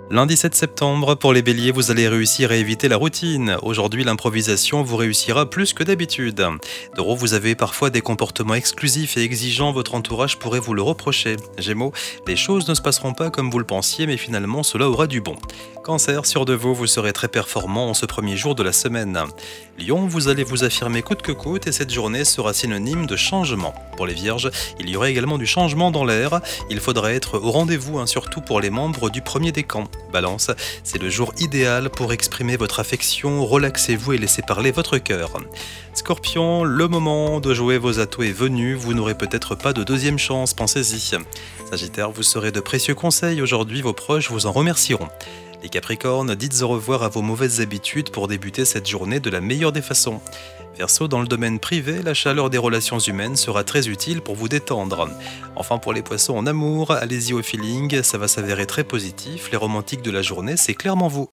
Lundi 7 septembre, pour les béliers, vous allez réussir à éviter la routine. Aujourd'hui, l'improvisation vous réussira plus que d'habitude. Taureau, vous avez parfois des comportements exclusifs et exigeants, votre entourage pourrait vous le reprocher. Gémeaux, les choses ne se passeront pas comme vous le pensiez, mais finalement cela aura du bon. Cancer, sûr de vous serez très performant en ce premier jour de la semaine. Lion, vous allez vous affirmer coûte que coûte et cette journée sera synonyme de changement. Pour les vierges, il y aura également du changement dans l'air. Il faudra être au rendez-vous, surtout pour les membres du premier décan. Balance, c'est le jour idéal pour exprimer votre affection, relaxez-vous et laissez parler votre cœur. Scorpion, le moment de jouer vos atouts est venu, vous n'aurez peut-être pas de deuxième chance, pensez-y. Sagittaire, vous serez de précieux conseils aujourd'hui, vos proches vous en remercieront. Les Capricornes, dites au revoir à vos mauvaises habitudes pour débuter cette journée de la meilleure des façons. Verseau, dans le domaine privé, la chaleur des relations humaines sera très utile pour vous détendre. Enfin, pour les poissons en amour, allez-y au feeling, ça va s'avérer très positif, les romantiques de la journée, c'est clairement vous.